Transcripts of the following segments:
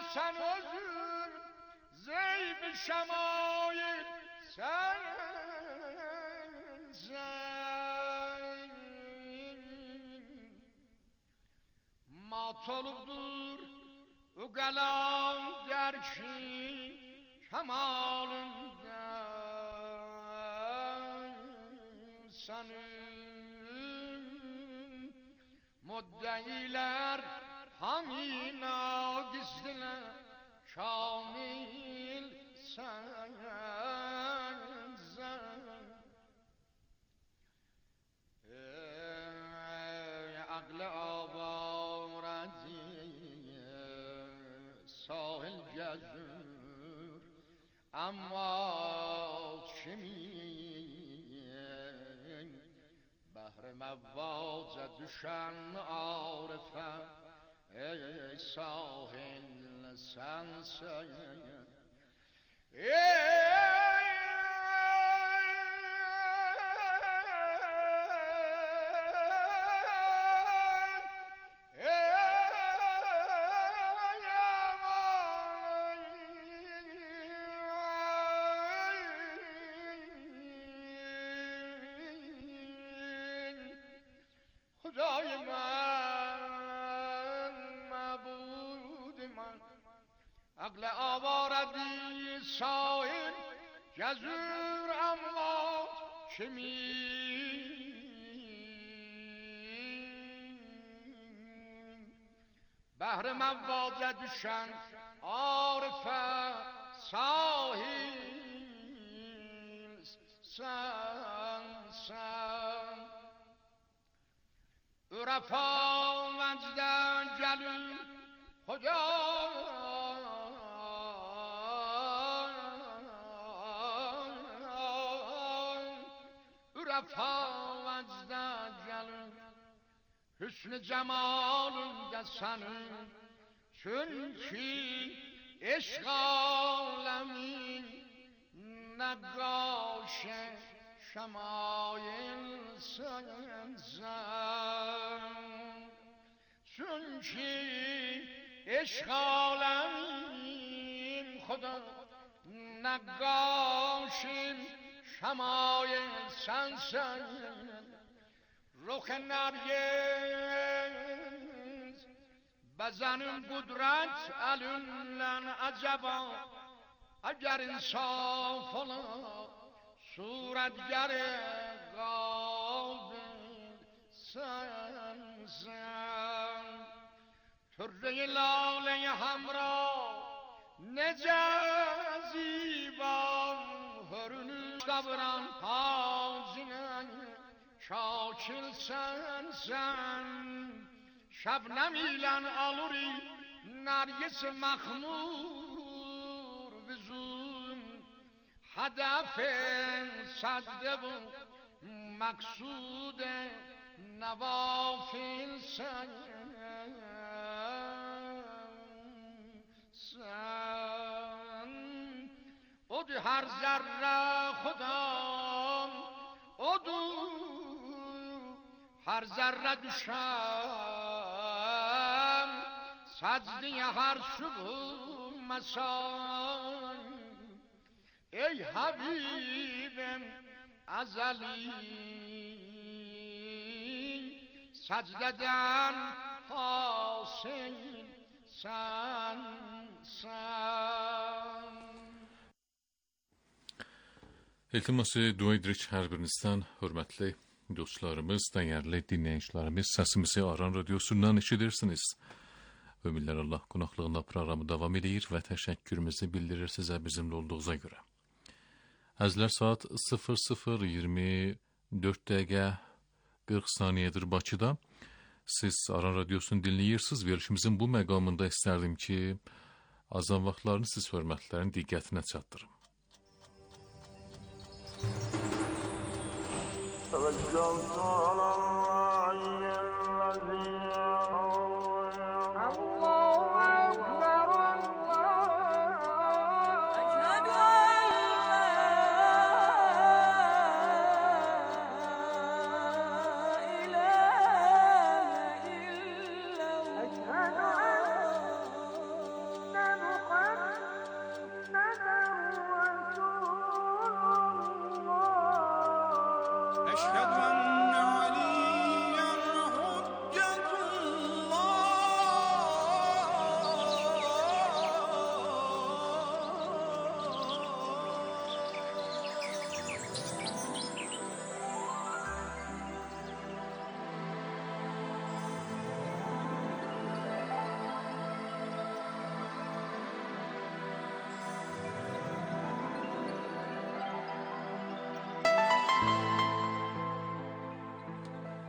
sen özün zeyb şemail sen mat olubdur uqalam derki kemalından senin muddeiler hamina gizdiler şamil sen عقل آوارتی ساحل جزور اما چه می‌گویی بحر مواج دوشن عارفه ای ساحل سنسه خدای من معبود من عقل آوردی ساحل جزور اما چه بحر مواج دوشن عارفه ساحل سن عرفا وجدن جلو خدا عرفا وجدن جلو حسن cemalında senin çünkü eşk alemin nagaşe şemail sensen çünkü eşk alemin خدا نقاشیم شمایل sensen رخ نرگس بزنم قدرت علولن عجبا اگر انصاف ola صورتگر قابل sensen طره لاله همراه نجا زیبا hörünü davran tacine şakil sen şebnem ile aluri nergis mahmur bizim hedefin sadde bu maksud nevafil sen odu her zerre خودم odu her zerre düşem secdeye her şubh mesai ey Habibim azali secdeden hasil sen İltiması dua edirik hər birinizdən, hörmətli dostlarımız, dəyərli dinləyicilərimiz, səsimizi Aran Radiosundan eşidirsiniz. Ömürlər Allah qonaqlığında proqramı davam edir və təşəkkürümüzü bildirir sizə bizimlə olduğuza görə. Əzlər saat 00:24 dəqiqə 40 saniyədir Bakıda. Siz Aran Radiosunu dinləyirsiniz. Verilişimizin bu məqamında istərdim ki, azan vaxtlarını siz hörmətlərin diqqətinə çatdırım. توكلت على الله الذي الله أكبر أشهد أن لا إله إلا الله أشهد أن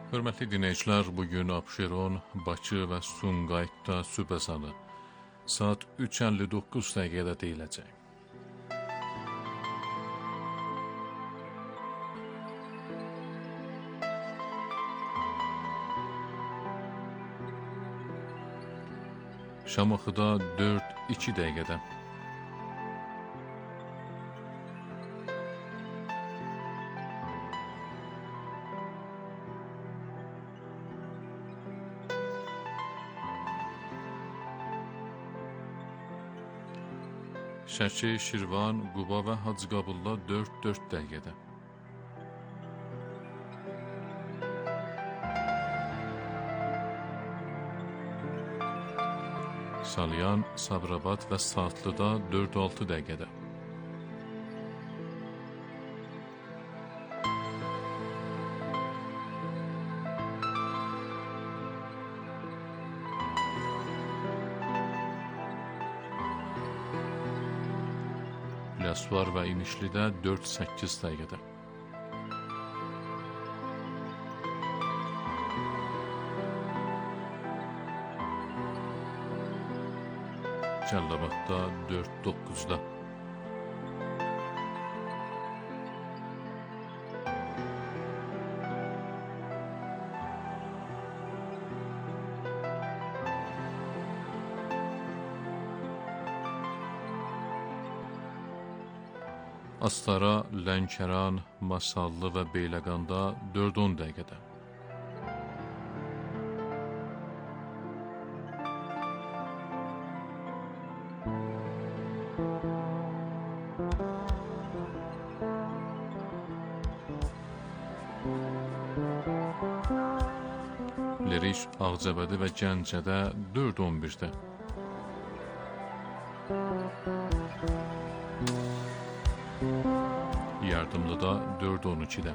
Hörmətli dinləyicilər, bugün Abşeron, Bakı və Sumqayıtda sübh ezanı saat 3:59 dəqiqədə deyiləcək. Şamaxıda 4:02 dəqiqədə. Şəki, Şirvan, Quba və Hacıqabulla 4:04 dəqiqədə. Salyan, Sabirabad və Saatlıda 4:06 dəqiqədə. Biləsuvar və İnişlidə 4:08 dəqiqədə. Cəlilabadda 4:09-da. Astara, Lənkəran, Masallı və Beyləqanda 4:10 dəqiqədə. Leriş, Ağcabədi və Gəncədə 4:11-də. Yardımlıda 4:12-də.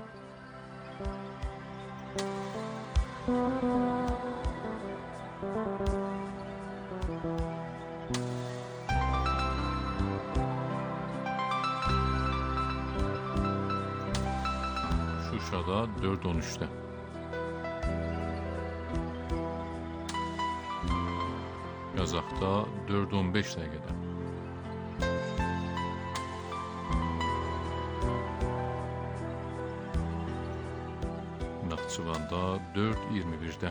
Şuşada 4:13-də. Qazaxda 4:15 dəqiqədə. Naxçıvanda 4:21-də.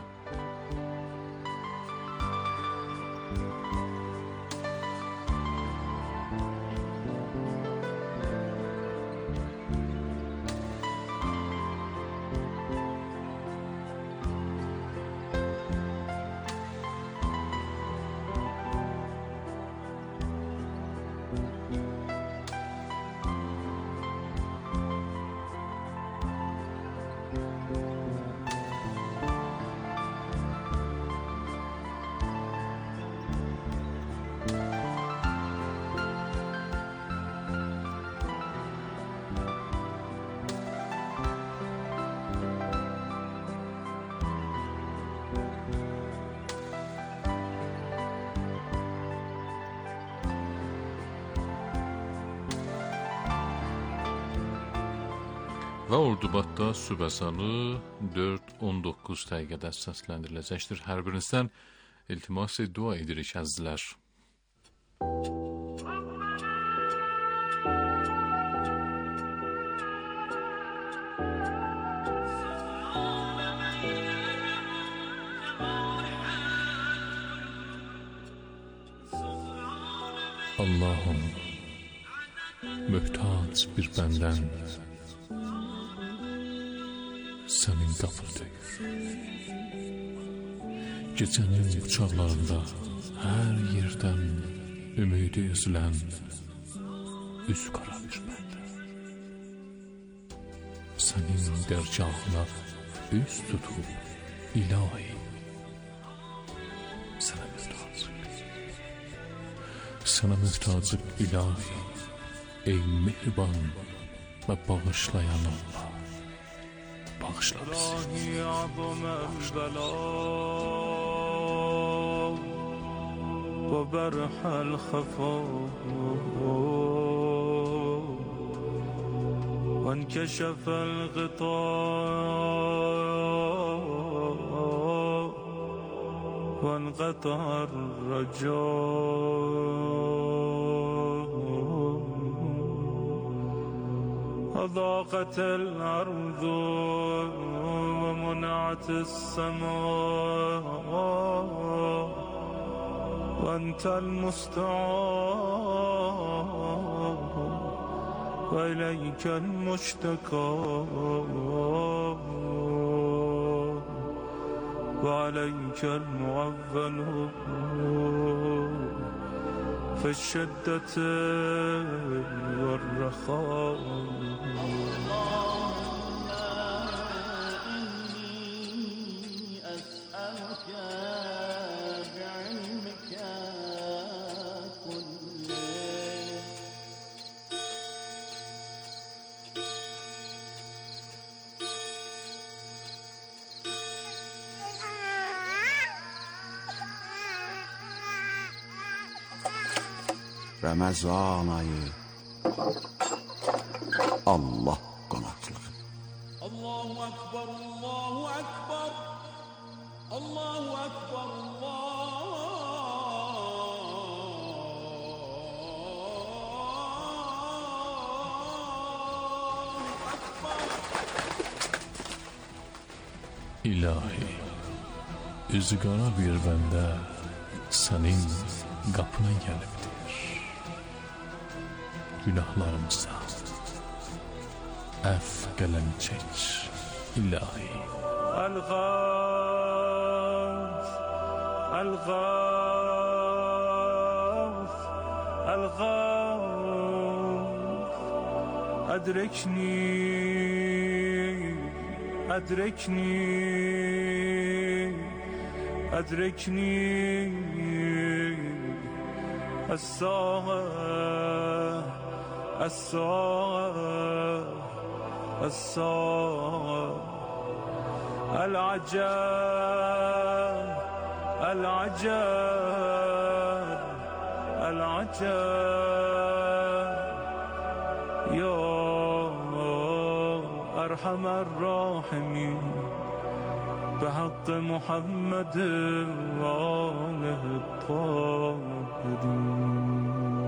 Və Ordubadda sübh ezanı 4:19 dəqiqədə səsləndiriləcəkdir. Hər birinizdən iltimas dua edirik əzizlər. Allah'ım, mühtaç bir bəndən sənin qapıdayır. Gecənin uçaqlarında hər yerdən ümidi üzülən üz qara bir bəndə. Sənin dərgahına üz tutub ilahi sənə mühtacıq. Sənə mühtacıq ilahi, ey mehriban və bağışlayan Allah. Bağışla bizi. وبرح الخفاء وانكشف الغطاء وانقطع الرجاء وضاقت الأرض ومنعت السماء وأنت المستعان وإليك المشتكى وعليك المعول في الشدة والرخاء. Ramazan ayı Allah qonaqlığı. Allahu Akbar, Allahu Akbar, Allahu Akbar, Allahu Akbar. İlahi, üzü qara bir bəndə sənin qapına gəlibdir. Günahlarımıza əff qələm çək, ilahi. الغاث الغاث الغاث أدركني أدركني أدركني الساعة الساعة الساعة العجاب العجاب العجاب يا أرحم الراحمين بحق محمد وآله الطاهرين.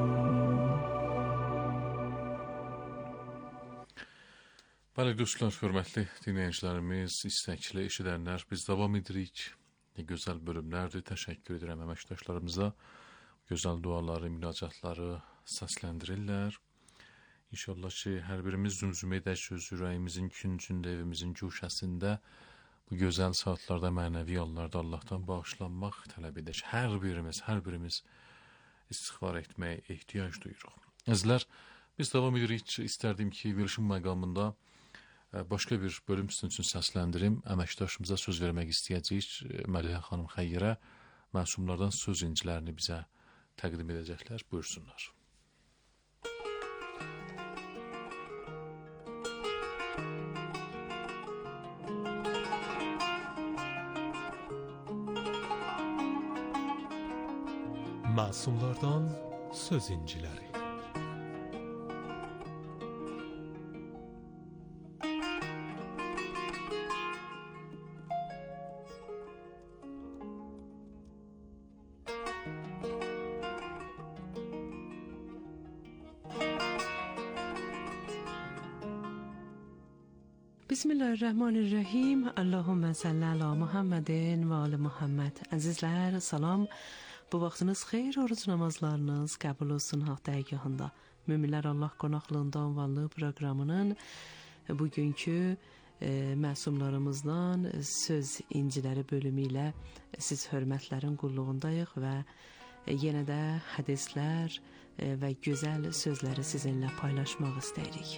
Bəli dostlar, hörmətli dinləyicilərimiz, istəkli eşidənlər, biz davam edirik. Ne gözəl bölümlərdir. Təşəkkür edirəm əməkdaşlarımıza. Gözəl duaları, münacatları səsləndirirlər. İnşallah ki, hər birimiz zümzümə edək söz ürəyimizin küncündə, evimizin güşəsində bu gözəl saatlarda, mənəvi yollarda Allahdan bağışlanmaq tələb edək. Hər birimiz istiğfar etməyə ehtiyac duyuruq. Əzizlər, biz davam edirik. İstərdim ki, verilişin məqamında başqa bir bölüm sizin üçün səsləndirim. Əməkdaşımıza söz vermək istəyəcəyik. Məlihə xanım Xəyyirə məsumlardan söz incilərini bizə təqdim edəcəklər. Buyursunlar. Məsumlardan söz inciləri. Bismillahirrahmanirrahim. Allahümme salli ala Muhammedin ve ala Muhammed. Azizler, salam. Bu vaxtınız xeyir, oruc namazlarınız qəbul olsun haqq dərgahında. Müminlər Allah qonaqlığında ünvanlı proqramının bugünkü məsumlarımızdan söz inciləri bölümü ilə siz hörmətlərin qulluğundayıq və yenə də hədislər və gözəl sözləri sizinlə paylaşmaq istəyirik.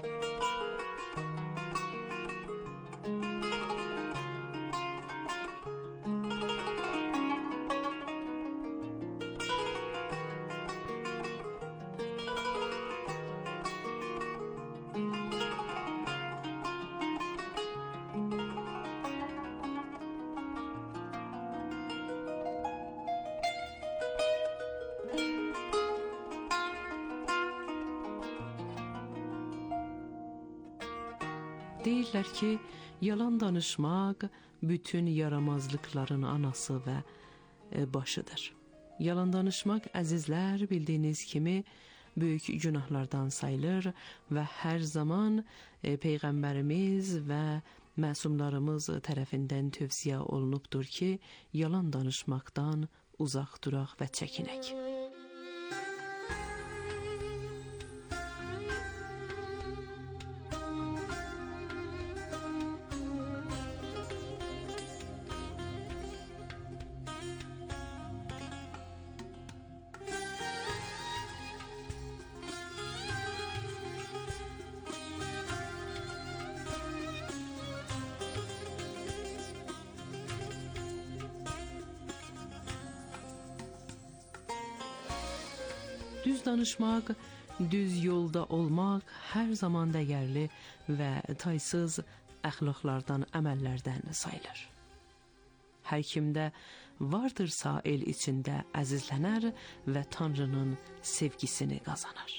Deyirlər ki, yalan danışmaq bütün yaramazlıkların anası və başıdır. Yalan danışmaq, əzizlər, bildiyiniz kimi böyük günahlardan sayılır və hər zaman Peyğəmbərimiz və məsumlarımız tərəfindən tövsiyə olunubdur ki, yalan danışmaqdan uzaq duraq və çəkinək. Düz danışmaq, düz yolda olmaq hər zaman dəyərli və taysız əxlaqlardan, əməllərdən sayılır. Hər kimdə vardırsa el içində əzizlənər və Tanrının sevgisini qazanar.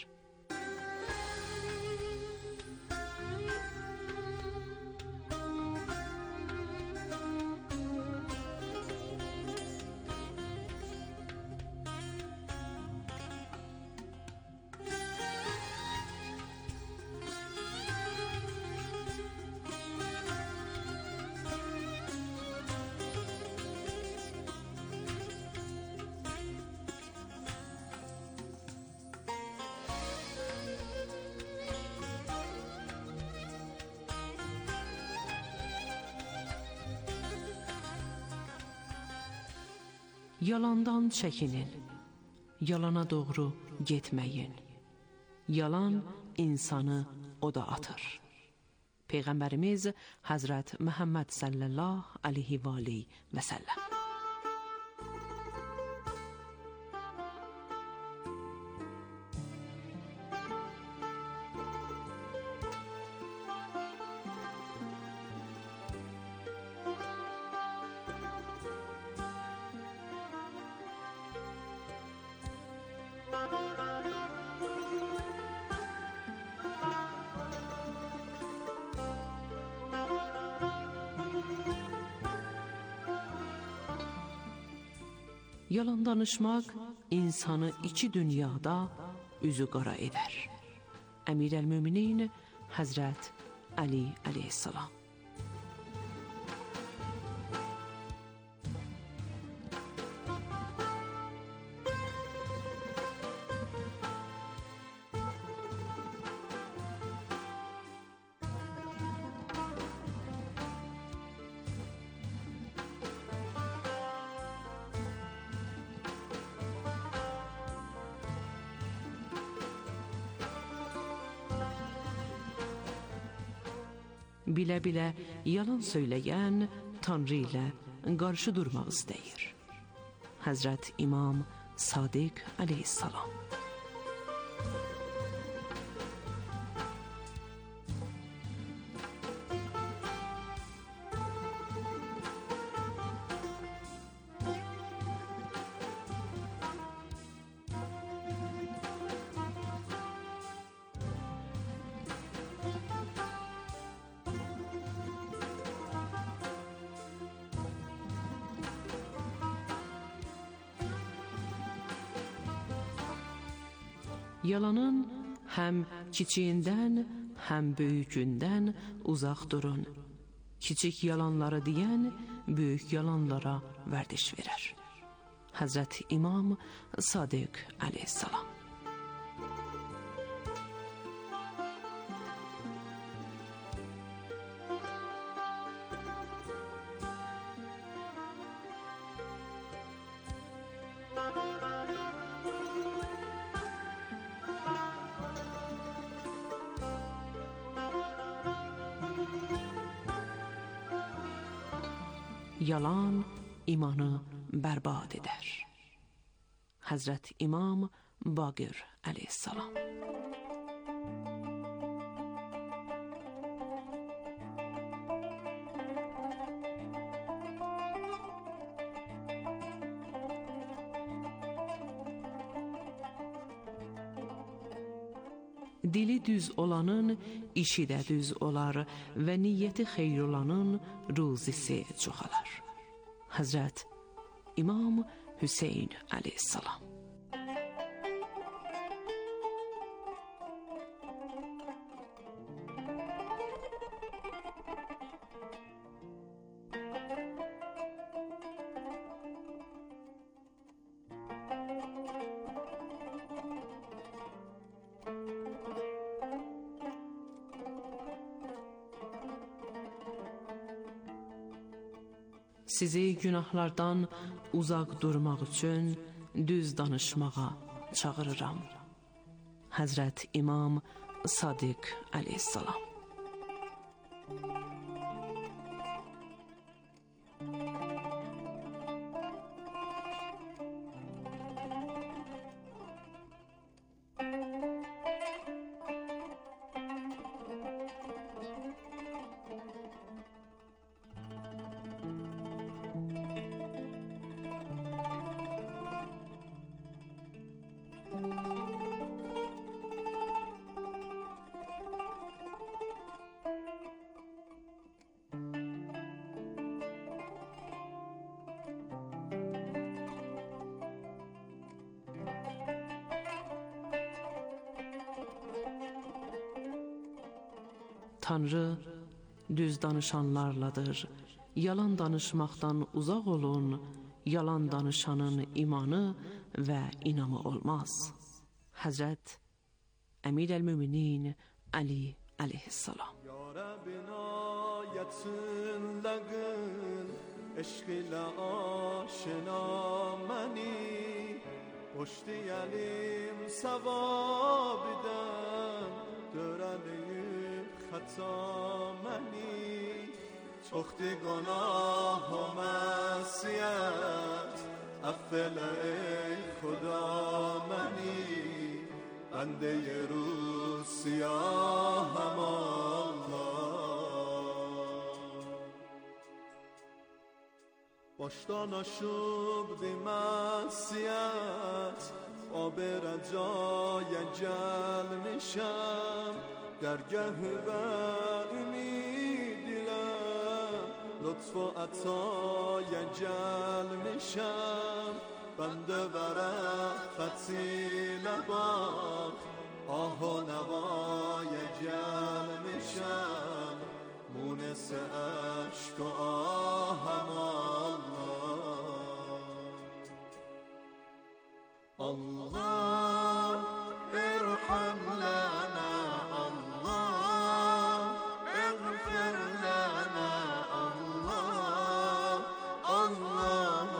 Yalandan çəkinin, yalana doğru getməyin. Yalan insanı oda atır. Peyğəmbərimiz Həzrət Məhəmməd sallallahu aleyhi və aleyhi və səlləm. Yalan danışmaq insanı iki dünyada üzü qara edər. Əmir-əl-Müminin Həzrət Ali aleyhissalam. Bilə-bilə yalan söyləyən Tanrı ilə qarşı durmaq istəyir. Həzrət İmam Sadiq aleyhissalam. Yalanın həm kiçiyindən, həm böyükündən uzaq durun. Kiçik yalanları deyən, böyük yalanlara vərdiş verər. Həzrət İmam Sadiq aleyhissalam. Yalan imanı bərbad edər. Həzrət İmam Baqir aleyhissalam. Dili düz olanın işi də düz olar və niyyəti xeyir olanın ruzisi çoxalar. Həzrət İmam Hüseyn əleyhissalam. Sizi günahlardan uzaq durmaq üçün düz danışmağa çağırıram. Həzrət İmam Sadiq əleyhissalam. Tanrı düz danışanlarladır. Yalan danışmaqdan uzaq olun. Yalan danışanın imanı və inamı olmaz. Həzrət Əmir el-Müminin Ali əleyhissalam. Ya Rabbina yatsın lagın eşqlə aşina məni poştiyalim savabidəm dörəliyim xata məni çoxdi günah و معصیت افل ای خدا منی بنده روز سیاهم الله باشتان آشوب دی معصیت آب رجای جل میشم درگه و امیدیلم لطف و عطای جل میشم بنده برفتی لباق آه و نوای جل میشم مونس عشق و آهم الله الله ارحم لنا الله اغفر لنا الله الله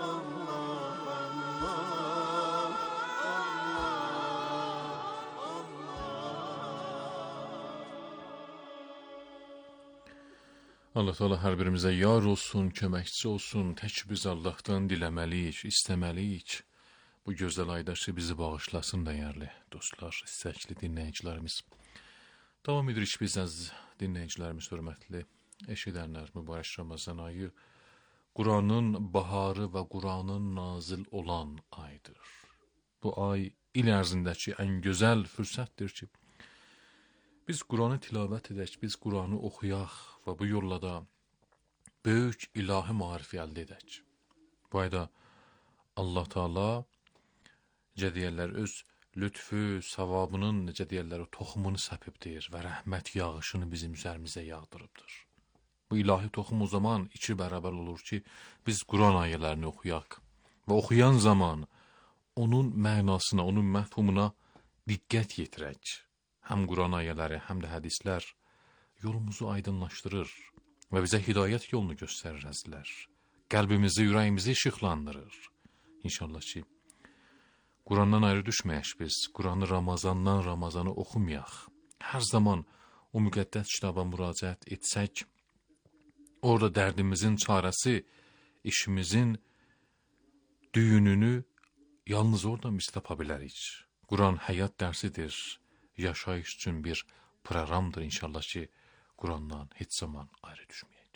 Allah Teala hər birimizə yar olsun, köməkçi olsun. Tək biz Allahdan diləməliyik, istəməliyik. Bu gözəl aydaşı bizi bağışlasın dəyərli dostlar, istəkli dinləyicilərimiz. Davam edirik biz əziz dinləyicilərimiz, hörmətli eşidənlər, mübarək Ramazan ayı Quranın baharı və Quranın nazil olan aydır. Bu ay il ərzindəki ən gözəl fürsətdir ki, biz Quranı tilavət edək, biz Quranı oxuyaq və bu yolla da böyük ilahi marifi əldə edək. Bu ayda Allah Teala necə deyərlər, öz lütfü, savabının necə deyərlər, toxumunu səpibdir və rəhmət yağışını bizim üzərimizə yağdırıbdır. Bu ilahi toxum o zaman iki bərabər olur ki, biz Quran ayələrini oxuyaq və oxuyan zaman onun mənasına, onun məfhumuna diqqət yetirək. Həm Quran ayələri, həm də hədislər yolumuzu aydınlaşdırır və bizə hidayət yolunu göstərir əzizlər. Qəlbimizi, ürəyimizi işıqlandırır. İnşallah ki, Qurandan ayrı düşməyək biz, Quranı Ramazandan Ramazanı oxumayaq. Hər zaman o müqəddəs kitaba müraciət etsək, orada dərdimizin çarəsi, işimizin düyününü yalnız oradan biz tapa bilərik. Quran həyat dərsidir, yaşayış üçün bir proqramdır inşallah ki, Qurandan heç zaman ayrı düşməyək.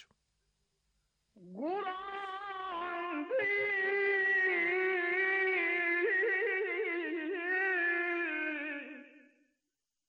Quran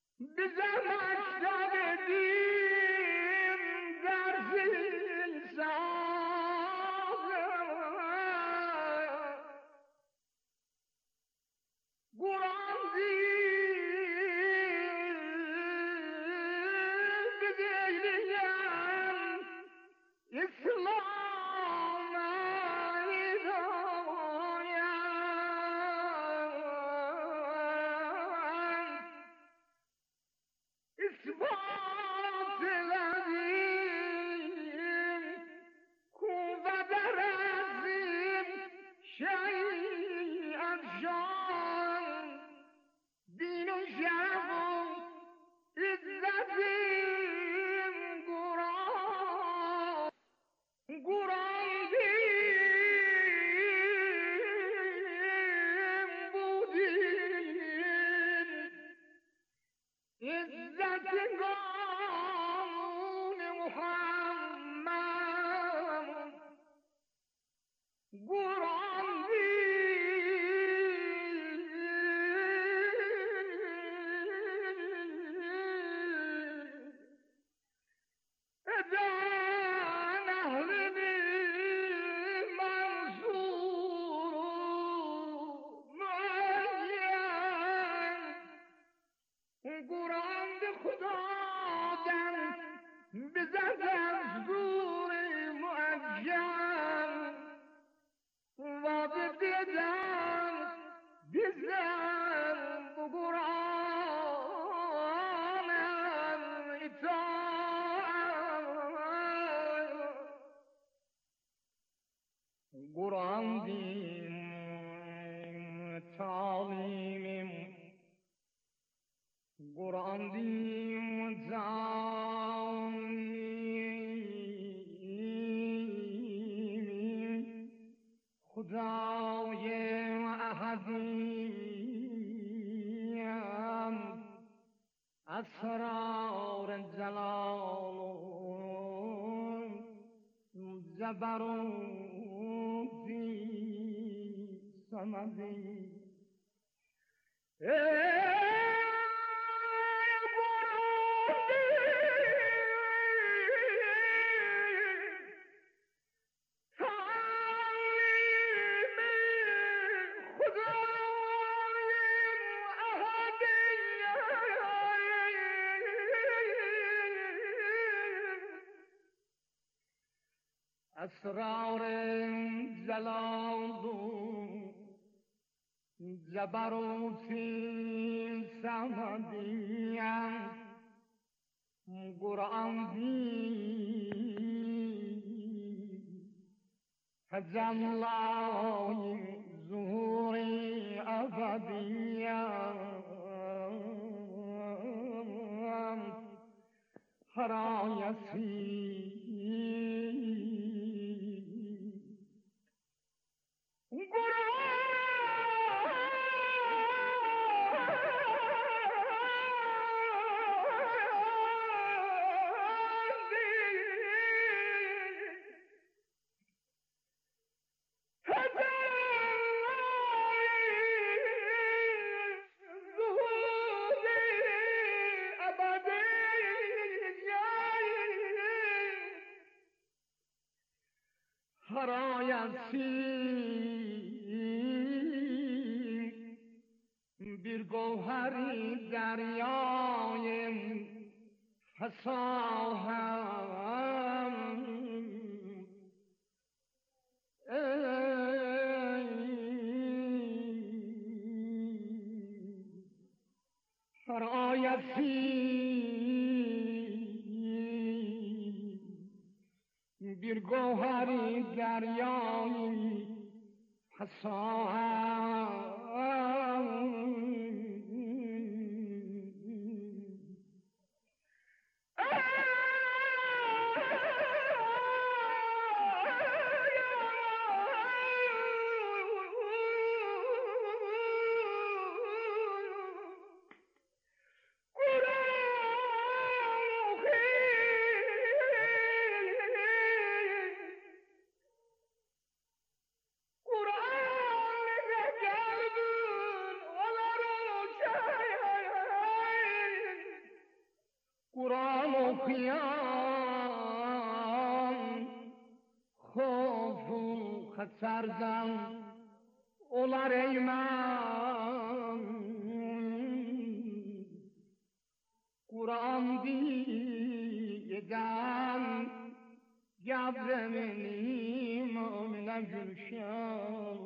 اسرار جلال جبروتی صمدی اسرار جلال جبروتی صمدیم قرآن تجلای ظهور ابدیم هر آیتی bir gövheri deryayım fesahem her ayeti bir gövheri deryayım fesahem okuyan Xofu xətsərdən olar eymən Kur'an diyeden Gavremenim Amine Gülşen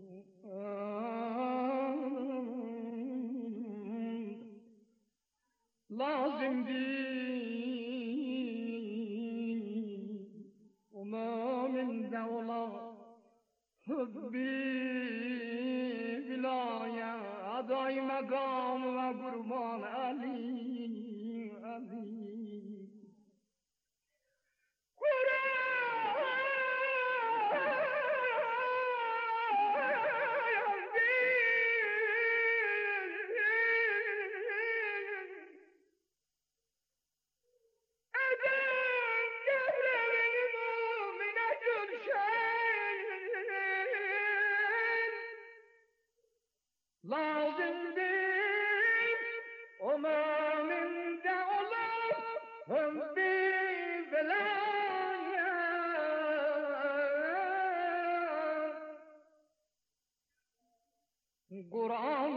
Lazım değil Umaminde ola Hübbi bilaya Aday makam ve kurban Ali Lazım değil o müminde olur Hübbi belaya Kur'an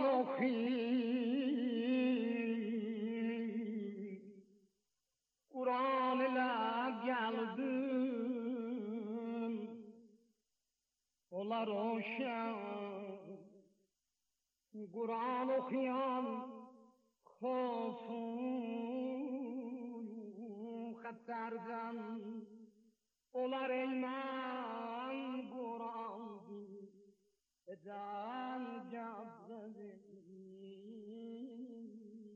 okuyayım Kur'an ile geldim Olar oşan Kur'an okuyan Xofun xəttərdən Olar eyman Kur'an Edən gəbdədir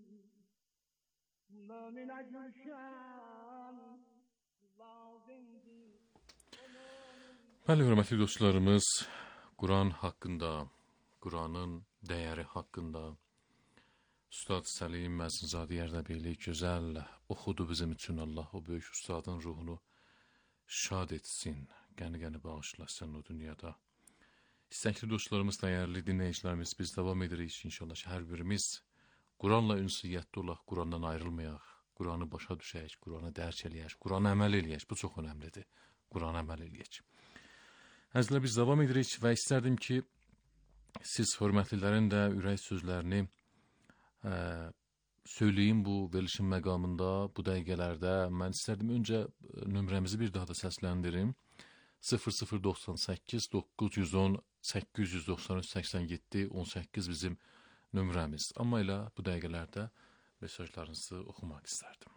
Möminə gülşən Lazımdır Bəli, hörmətli dostlarımız, Kur'an hakkında, Kur'an'ın değeri hakkında Üstad Səlim Məzinzadə Ərdəbili gözəl oxudu bizim üçün. Allah o böyük ustadın ruhunu şad etsin, qəni-qəni bağışlasın o dünyada. İstəkli dostlarımız, dəyərli dinləyicilərimiz, biz davam edirik. İnşallah hər birimiz Kur'anla ünsiyyətli olaq, Kur'andan ayrılmayaq, Kur'anı başa düşək, Kur'anı dərk eləyək, Kur'anı əməl eləyək. Bu çox önəmlidir. Kur'anı əməl eləyək. Əzizlər, biz davam edirik və istərdim ki, siz hörmətlilərin də ürək sözlərini söyleyeyim bu verilişin məqamında, bu dəqiqələrdə. Mən istərdim öncə nömrəmizi bir daha da səsləndirim. 0098 910 893 87 18 bizim nömrəmiz. Amma elə bu dəqiqələrdə mesajlarınızı oxumaq istərdim.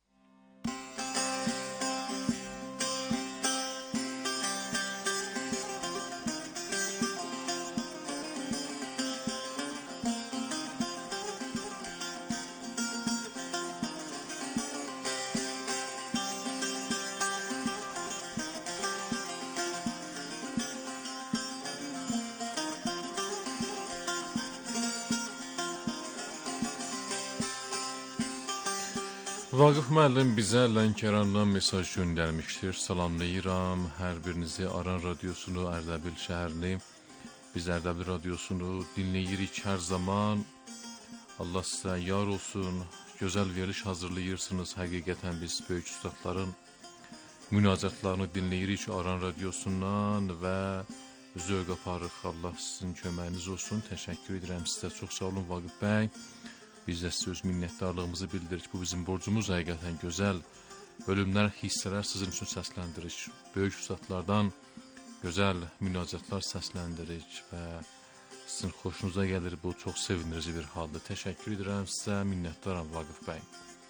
Vaqif müəllim bizə Lənkərandan mesaj göndərmişdir. Salamlayıram hər birinizi, Aran Radiosunu, Ərdəbil şəhərini. Biz Ərdəbil Radiosunu dinləyirik hər zaman. Allah sizə yar olsun. Gözəl veriliş hazırlayırsınız. Həqiqətən biz böyük ustadların münacatlarını dinləyirik Aran Radiosundan və zövq aparıq. Allah sizin köməyiniz olsun. Təşəkkür edirəm sizə. Çox sağ olun Vaqif bəy. Biz də sizə öz minnətdarlığımızı bildiririk. Bu bizim borcumuz, həqiqətən gözəl bölümlər, hissələr sizin üçün səsləndiririk. Böyük ustadlardan gözəl münacatlar səsləndiririk və sizin xoşunuza gəlir. Bu çox sevindirici bir haldır. Təşəkkür edirəm sizə, minnətdaram Vaqif bəy.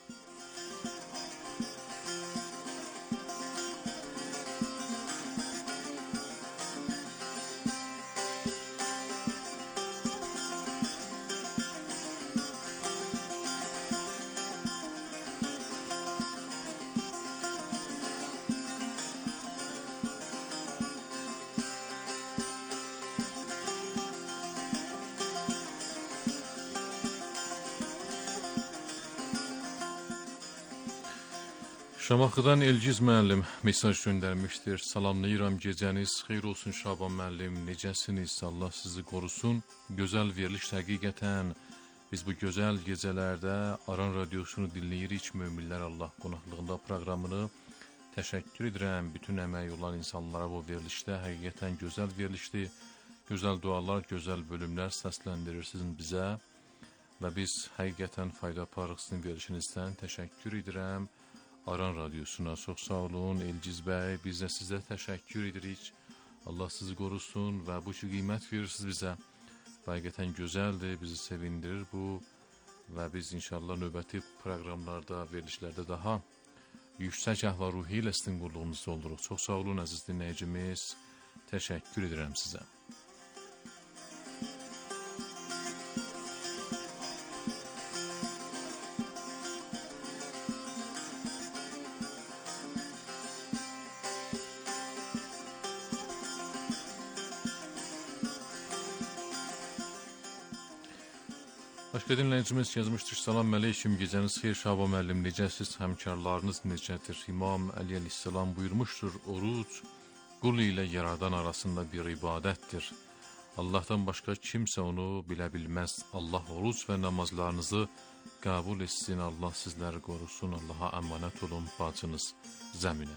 Şamaxıdan Elgiz müəllim mesaj göndərmişdir. Salamlayıram, gecəniz xeyir olsun Şaban müəllim, necəsiniz? Allah sizi qorusun. Gözəl veriliş həqiqətən Biz bu gözəl gecələrdə Aran Radiosunu dinləyirik. Möminlər Allah qonaqlığında proqramını təşəkkür edirəm. Bütün əməyi olan insanlara bu verilişdə həqiqətən gözəl verilişdir. Gözəl dualar, gözəl bölümlər səsləndirirsiniz bizə və biz həqiqətən fayda aparırıq sizin verilişinizdən. Təşəkkür edirəm Aran Radiosuna. Çox sağ olun Elgiz bəy. Biz də sizə təşəkkür edirik. Allah sizi qorusun və bu ki qiymət verirsiniz bizə. Həqiqətən gözəldir, bizi sevindirir bu və biz inşallah növbəti proqramlarda, verilişlərdə daha yüksək əhval-ruhiyyə ilə sizin qulluğunuzda oluruq. Çox sağ olun əziz dinləyicimiz. Təşəkkür edirəm sizə. Başqa dinləyicimiz yazmışdır. Salam əleykum, gecəniz xeyir Şaba müəllim, necəsiz, həmkarlarınız necədir? İmam Əli əleyhissalam buyurmuşdur, oruc qul ilə yaradan arasında bir ibadətdir. Allahdan başqa kimsə onu bilə bilməz. Allah oruc və namazlarınızı qəbul etsin, Allah sizləri qorusun, Allaha əmanət olun bacınız Zəminə.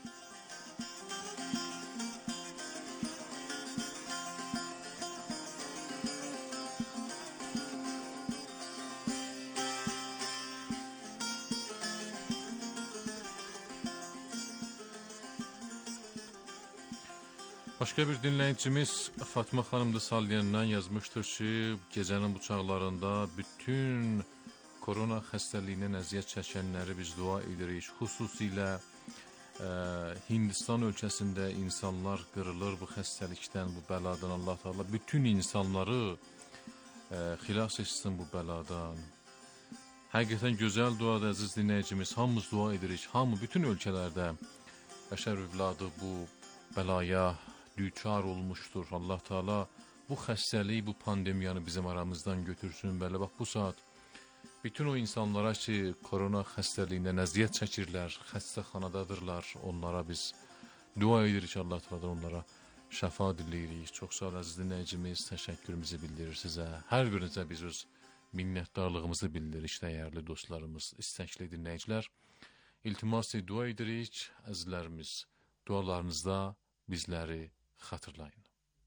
Başqa bir dinləyicimiz Fatma xanım da Salyandan yazmışdır ki, gecənin bu çağlarında bütün korona xəstəliyindən əziyyət çəkənləri biz dua edirik. Xüsusilə Hindistan ölkəsində insanlar qırılır bu xəstəlikdən, bu bəladan. Allah Teala bütün insanları xilas etsin bu bəladan. Həqiqətən gözəl duadır əziz dinləyicimiz. Hamımız dua edirik. Hamı bütün ölkələrdə bəşər övladı bu bəlaya düçar olmuşdur. Allah Teala bu xəstəliyi, bu pandemiyanı bizim aramızdan götürsün. Bəli, bax bu saat bütün o insanlara ki, korona xəstəliyindən əziyyət çəkirlər, xəstəxanadadırlar, onlara biz dua edirik. Allah Teala'dan onlara şəfa diləyirik. Çox sağ ol əziz dinləyicimiz, təşəkkürümüzü bildirir sizə. Hər birinizə biz öz minnətdarlığımızı bildiririk, dəyərli dostlarımız, istəkli dinləyicilər. İltimas dua edirik, əzizlərimiz, dualarınızda bizləri xatırlayın.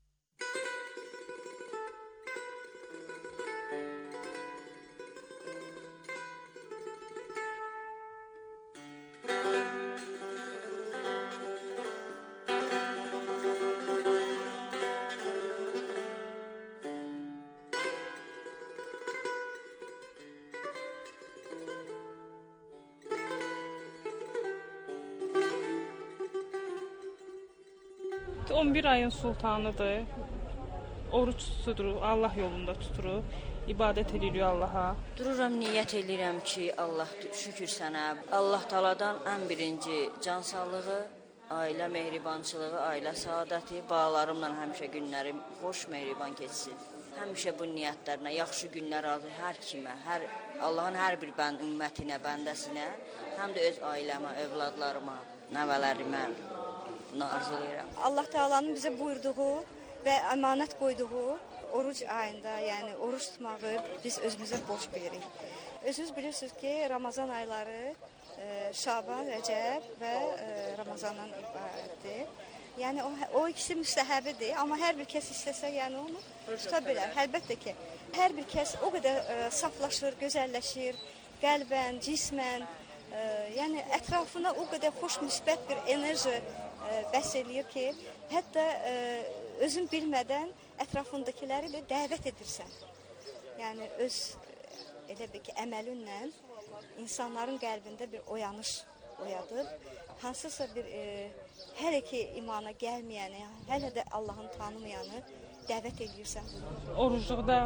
Bir ayın sultanıdır. Oruç tuturuq, Allah yolunda tuturuq. İbadət edirik Allaha. Dururam, niyyət edirəm ki, Allah şükür sənə. Allah Teala'dan ən birinci can sağlığı, ailə mehribançılığı, ailə saadəti, bağlarımla həmişə günlərim xoş, mehriban keçsin. Həmişə bu niyyətlərinə yaxşı günlər alır hər kimə, Allahın hər bir ümmətinə, bəndəsinə, həm də öz ailəmə, övladlarıma, nəvələrimə arzulayıram. Allah Teala'nın bizə buyurduğu və əmanət qoyduğu oruc ayında, yəni oruç tutmağı biz özümüzə borc bilirik. Özünüz bilirsiniz ki, Ramazan ayları Şaban, Rəcəb və Ramazandan ibarətdir. Yəni o ikisi müstəhəbidir, amma hər bir kəs istəsə, yəni onu tuta bilər. Əlbəttə ki, hər bir kəs o qədər saflaşır, gözəlləşir, qəlbən, cismən, yəni ətrafına o qədər xoş, müsbət bir enerji bəs eləyir ki, hətta özün bilmədən ətrafındakiləri də dəvət edirsən. Yəni öz elə bir ki, əməlinlə insanların qəlbində bir oyanış oyadıb, hansısa bir hələ ki imana gəlməyəni, hələ də Allahın tanımayanı dəvət edirsən. Orucluqda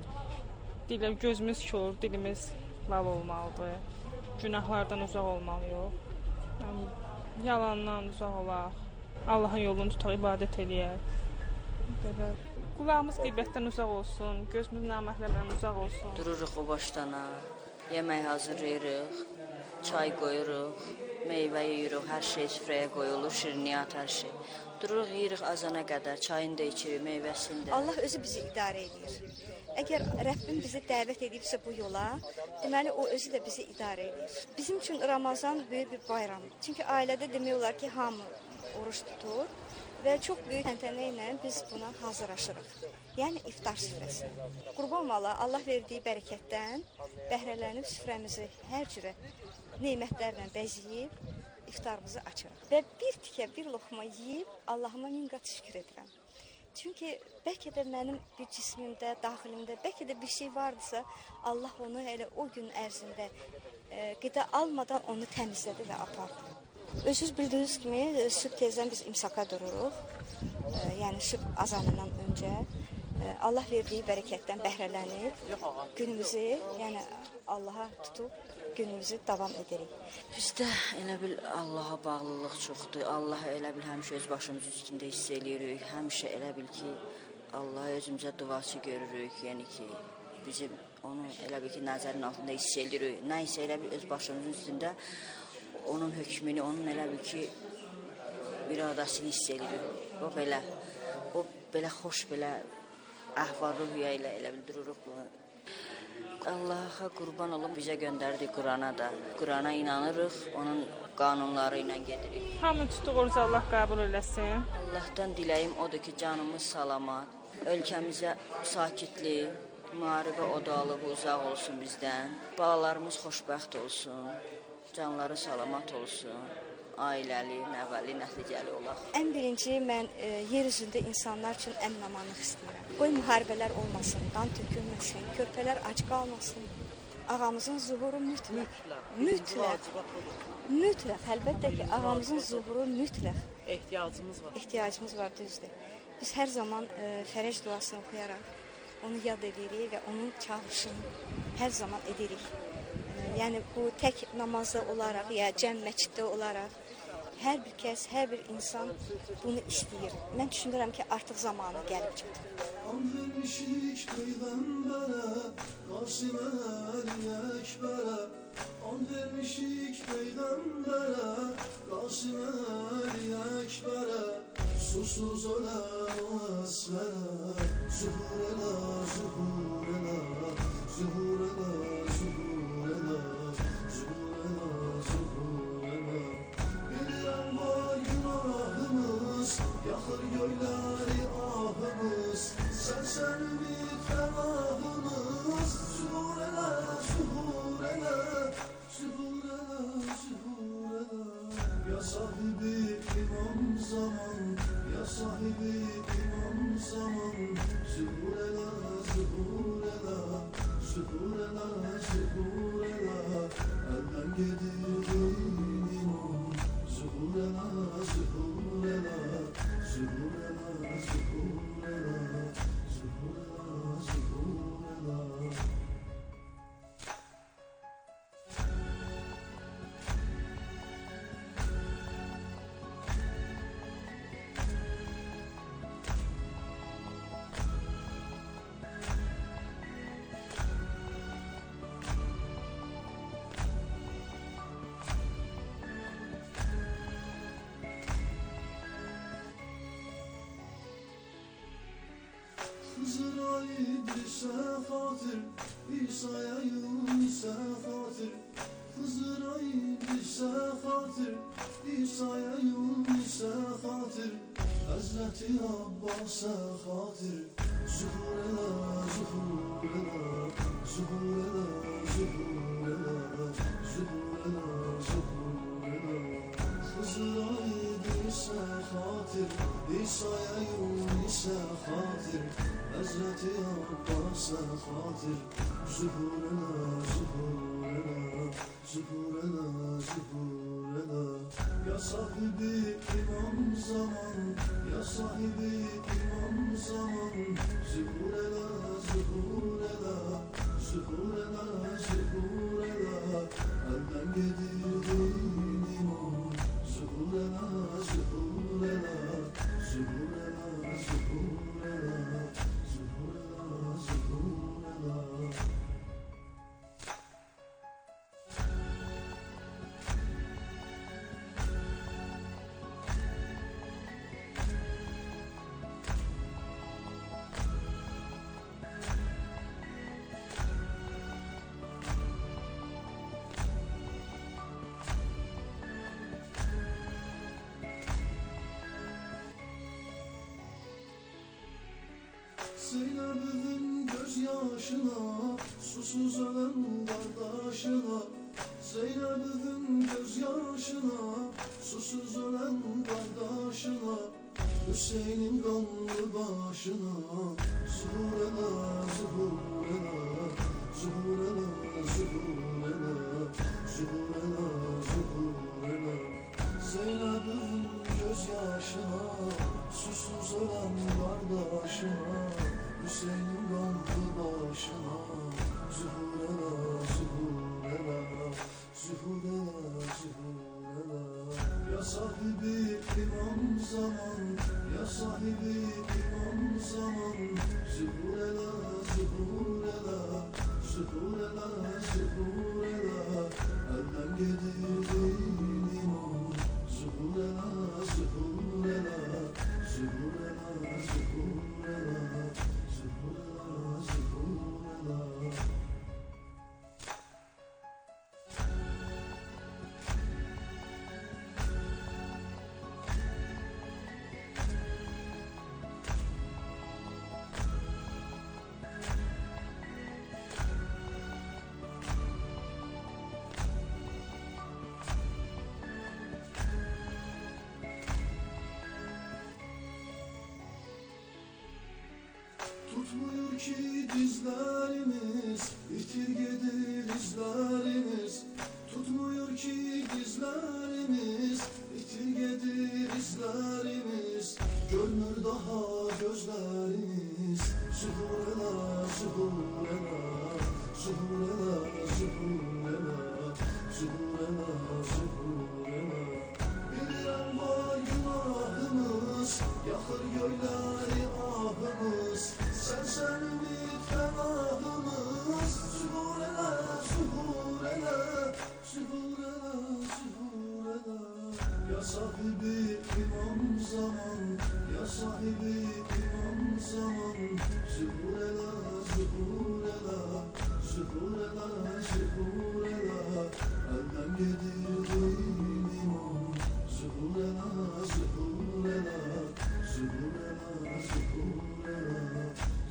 gözümüz kör, dilimiz lal olmalıdır. Günahlardan uzaq olmalıyıq. Yalandan uzaq olaq. Allahın yolunu tutaq, ibadət eləyək. Qulağımız qeybətdən uzaq olsun, gözümüz naməhrəmdən uzaq olsun. Dururuq o başdana, yemək hazırlayırıq, çay qoyuruq, meyvə yeyirik, hər şey süfrəyə qoyulur, şirniyyat, hər şey. Dururuq, yeyirik azana qədər, çayını da içirik, meyvəsini də. Allah özü bizi idarə edir. Əgər Rəbbim bizi dəvət edibsə bu yola, deməli o özü də bizi idarə edir. Bizim üçün Ramazan böyük bir bayramdır. Çünki ailədə demək olar ki, hamı oruç tutur və çox böyük təntənə ilə biz buna hazırlaşırıq. Yəni iftar süfrəsi. Qurban ola, Allah verdiyi bərəkətdən bəhrələnib süfrəmizi hər cürə nemətlərlə bəzəyib iftarımızı açırıq. Və bir tikə, bir loxma yeyib Allahıma min qat şükür edirəm. Çünki bəlkə də mənim bir cismimdə, daxilimdə, bəlkə də bir şey vardısa, Allah onu elə o gün ərzində qida almadan onu təmizlədi və apardı. Özünüz bildiyiniz kimi, sübh tezdən biz imsaka dururuq, yəni sübh azanından öncə. Allah verdiyi bərəkətdən bəhrələnib, günümüzü, yəni Allaha tutub, günümüzü davam edirik. Bizdə elə bil Allaha bağlılıq çoxdur. Allah elə bil həmişə öz başımız üstündə hiss eləyirik. Həmişə elə bil ki, Allaha özümüzə duaçı görürük. Yəni ki, bizim onu elə bil ki, nəzərin altında hiss eləyirik. Nə isə elə bil öz başımızın üstündə onun hökmünü, onun elə bil ki, iradəsini hiss eləyirik. O belə xoş, belə əhval-ruhiyyə ilə elə bil dururuq bunu. Allaha qurban olub bizə göndərdi Qurana da. Qurana inanırıq, onun qanunları ilə gedirik. Hamı tutduğunuzu Allah qəbul eləsin. Allahdan diləyim odur ki, canımız salamat, ölkəmizə sakitlik, müharibə odalığı uzaq olsun bizdən, balalarımız xoşbəxt olsun, canları salamat olsun, ailəli, nəvəli, nəticəli olaq. Ən birinci mən yer üzündə insanlar üçün əmin-amanlıq istəyirəm. Qoy müharibələr olmasın, qan tökülməsin, körpələr ac qalmasın. Ağamızın zuhuru mütləq, əlbəttə ki, ağamızın zuhuru mütləq. Ehtiyacımız var, düzdür. Biz hər zaman fərəc duasını oxuyaraq onu yad edirik və onun çağrışını hər zaman edirik. Yəni bu tək namazda olaraq ya cəm məsciddə olaraq hər bir kəs, hər bir insan bunu istəyir. Mən düşünürəm ki, artıq zamanı gəlib çatır. And vermişik Peyğəmbərə, Qasim Əli Əkbərə. And vermişik Peyğəmbərə, Qasim Əli Əkbərə. Susuz ölən o əsvərə, zuhur elə, zuhur elə, zuhur elə, zuhur elə, zuhur elə, zuhur elə. Bilirəm var günahımız, yaxır göyləri ahımız. Sən ümid fənahımız, zuhur elə, zuhur elə, zuhur elə, zuhur elə. Ya sahibi imam zaman, ya sahibi imam zaman. Zuhur elə, zuhur elə, zuhur elə, zuhur elə. Əldən gedir imam. Zuhur elə, zuhur elə, zuhur elə, zuhur elə. Zuhur elə, zuhur elə. Hızır'a İdris'e hatır, İsa'ya Yunus'a hatır. Hızır'a İdris'e hatır, İsa'ya Yunus'a hatır. Hazreti Abbas'a hatır. Zuhur elə, zuhur elə, zuhur elə, zuhur elə, zuhur elə, zuhur elə. Hızır'a İdris'e hatır, İsa'ya Yunus'a hatır. Hazreti Abbas'a hatır. Zuhur elə, zuhur elə, zuhur elə, zuhur elə. Ya sahibi imam zaman, ya sahibi imam zaman. Zuhur elə, zuhur elə, zuhur elə, zuhur elə. Əldən gedir imam. Zuhur elə, zuhur elə, zuhur elə, zuhur elə. Zuhur elə, zuhur elə. gözyaşına, susuz ölen kardeşine. Zeynep'in gözyaşına, susuz ölen kardeşine. Hüseyin'in kanlı başına, zuhur ele, zuhur ele, zuhur ele, zuhur ele, zuhur ele, zuhur ele. Zeynep'in gözyaşına, susuz ölen kardeşine. Hüseyin'in kanlı başına, zuhur ele, zuhur ele, zuhur ele, zuhur ele. Ya sahibi imam zaman, ya sahibi imam zaman. Zuhur ele, zuhur ele, zuhur ele, zuhur ele. Elden gedirdiğin imam. Zuhur ele, zuhur ele, zuhur ele, zuhur ele, zuhur ele, zuhur ele. Tutmuyor ki dizlerimiz, itir gelir izlerimiz. Tutmuyor ki dizlerimiz, itir gelir izlerimiz. Görmür daha gözlerimiz. Zuhur ele, zuhur ele, zuhur ele, zuhur ele, zuhur ele, zuhur ele. Bilirem var günahımız, yakır göyleri ahımız. Sen ümit fenahımız. Zuhur ele, zuhur ele, zuhur ele, zuhur ele. Ya sahibi imam zaman, ya sahibi imam zaman. Zuhur ele, zuhur ele, zuhur ele, zuhur ele. Elden gedirdiğin imam. Zuhur ele, zuhur ele, zuhur ele, zuhur ele.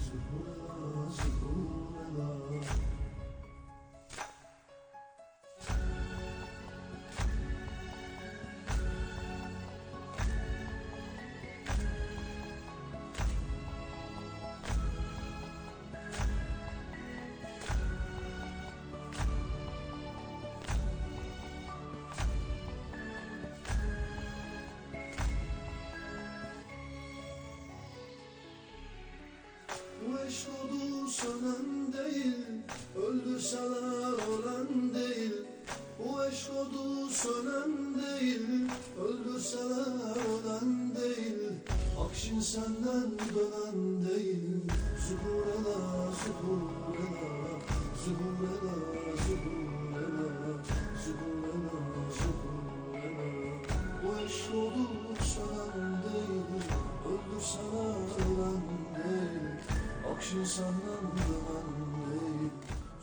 Bu eşk odu sönen değil, öldürseler ölen değil. Bu eşk odu sönen değil, öldürseler ölen değil. Akşin senden dönen değil. Zuhur ele, zuhur ele, zuhur ele, zuhur ele, zuhur ele, zuhur ele. Bu eşk odu sönen değil, öldürseler ölen değil. Akşin senden dönen değil.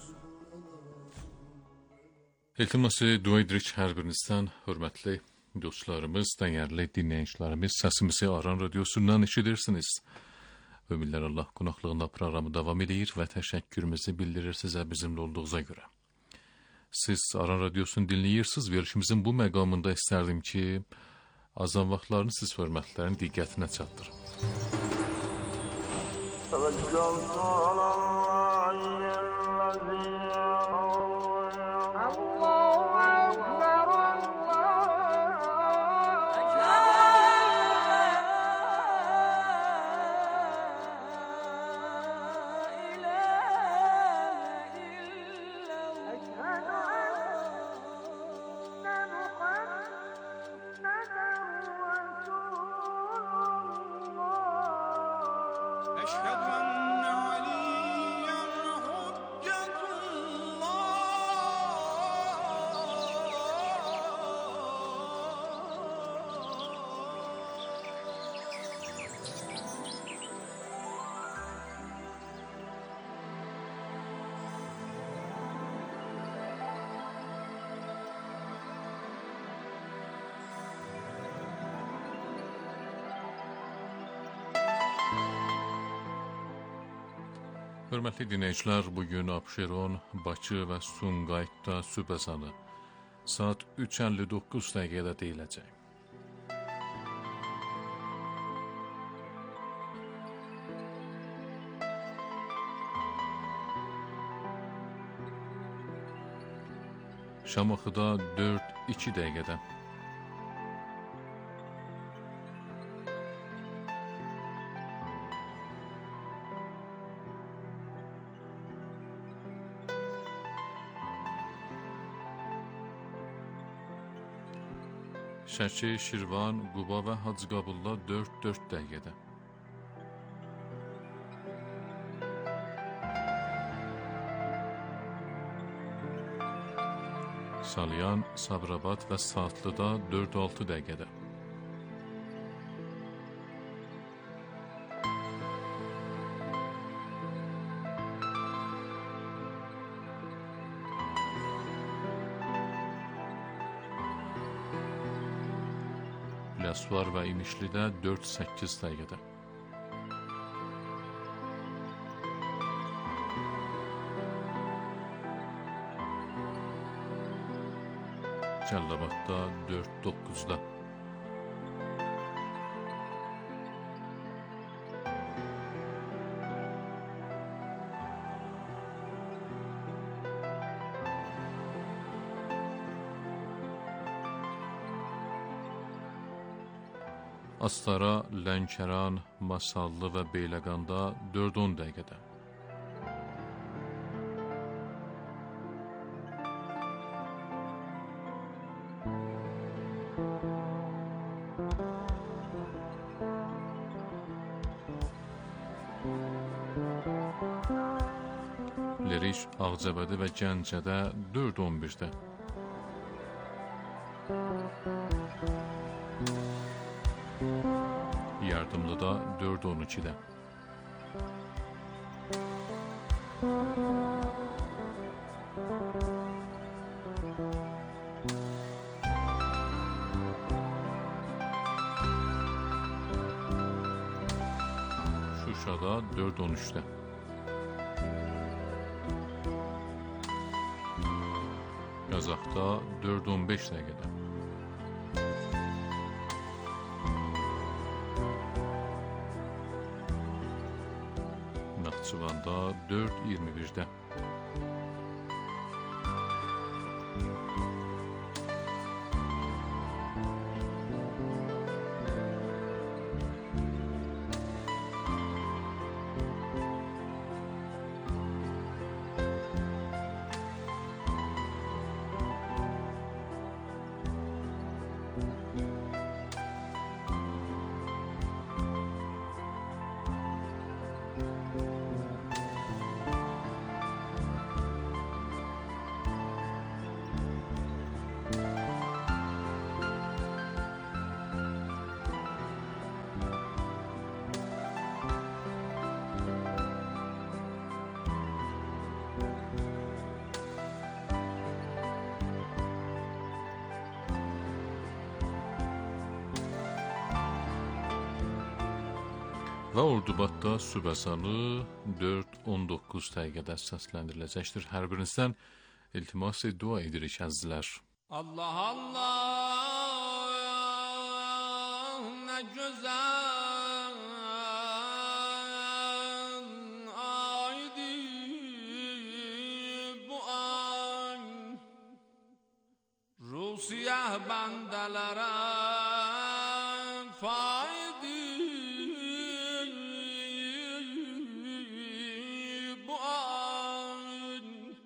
İltiması dua edirik hər birinizdən, hörmətli dostlarımız, dəyərli dinləyicilərimiz, səsimizi Aran Radiosundan eşidirsiniz. Ömürlər Allah qonaqlığında proqramı davam edir və təşəkkürümüzü bildirir sizə bizimlə olduğuza görə. Siz Aran Radiosunu dinləyirsiniz, verişimizin bu məqamında istərdim ki, azan vaxtlarını siz hörmətlərin diqqətinə çatdırın. توكلت على الله الذي الله أكبر أشهد أن عليا حجة الله Hörmətli dinləyicilər, bugün Abşeron, Bakı və Sumqayıtda sübh ezanı saat 3:59 dəqiqədə deyiləcək. Şamaxıda 4:02 dəqiqədə. Şəki, Şirvan, Quba və Hacıqabulla 4:04 dəqiqədə. Salyan, Sabirabad və Saatlıda 4:06 dəqiqədə. Biləsuvar və İmişlidə 4:08 dəqiqədə. Cəllabadda 4:09-da. Astara, Lənkəran, Masallı və Beyləqanda 4:10 dəqiqədə. Leriş, Ağcabədi və Gəncədə 4:11-də. Yardımlıda 4:12-də. Şuşada 4:13-də. Qazaxda 4:15 dəqiqədə. Naxçıvanda 4:21-də. Və Ordubadda sübh ezanı 4:19 dəqiqədə səsləndiriləcəkdir. Hər birinizdən iltimas dua edirik əzizlər. Allah Allah, nə gözəl aydı bu ay, Rusiyah bəndələrə faydı bu ay.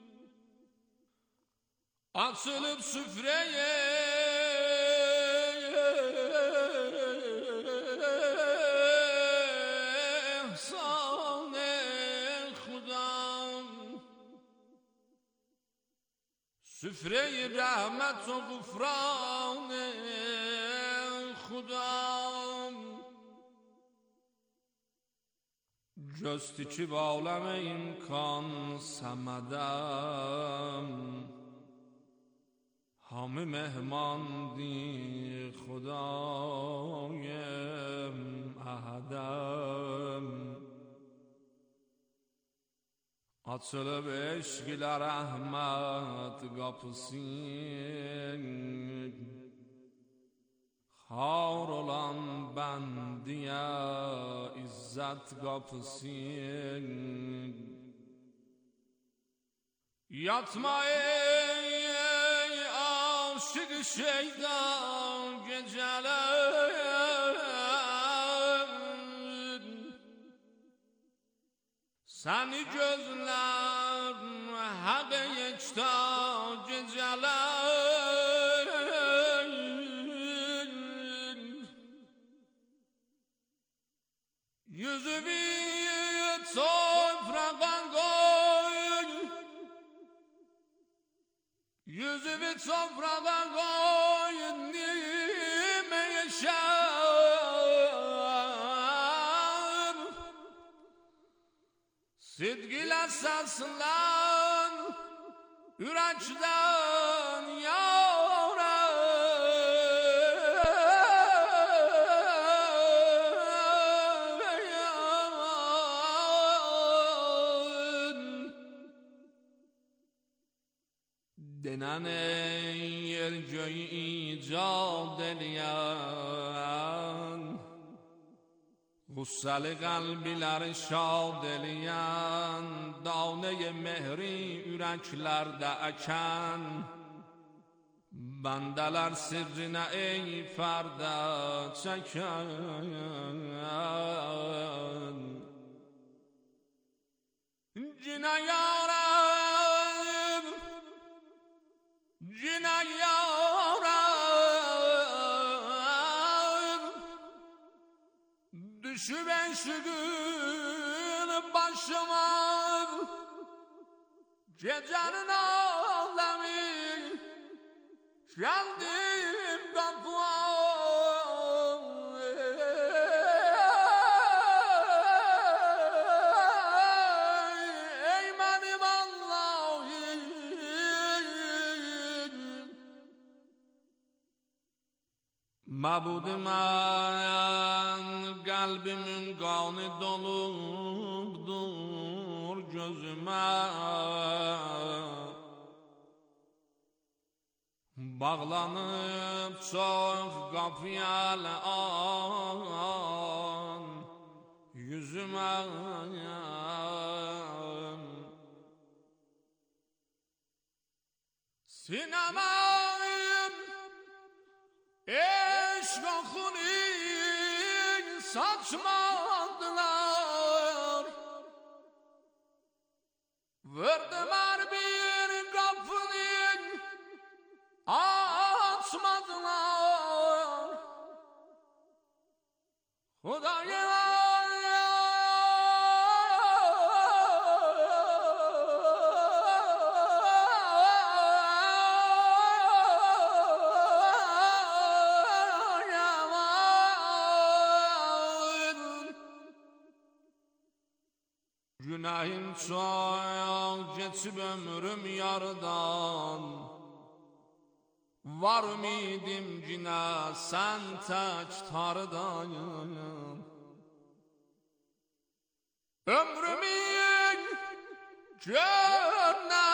Açılıp süfreye ihsan-ı Xudam, süfre-i rahmet o gufran-ı Xudam. جستی که با عالم امکان سمدم، همه مهمان دی خدایم احدم. Açılıb eşqlə rəhmət qapısı, xar olan bəndiyə izzət qapısı. Yatma ey aşık şeytan geceler, seni gözler hak yekta geceler. Yüzü bir toprağa koy, yüzü bir toprağa koy, nime yaşar. Sidgiyle saslan, yürekten yara. Denen yer göğü icad eleyen, Gussali qalbiləri şad eləyən, Danə-i mehri ürəklərdə əkən, Bəndələr sirrinə ey fərdə çəkən. Cinə yarəm, cinə yarəm, düşüb eşiğin başıma, gecenin alemi, geldim kapıma. Ey benim Allah'ım, mabudum ben, kalbimin kanı doluktur gözüme. Bağlanıp çok kapıya an yüzüme. Sinemayım eşk okunu saçmadılar, verdim her bir kapını açmadılar. Hudaya günahım çok, geçip ömrüm yarıdan, var mıydım günah sen tek tardan. Ömrümün gönlü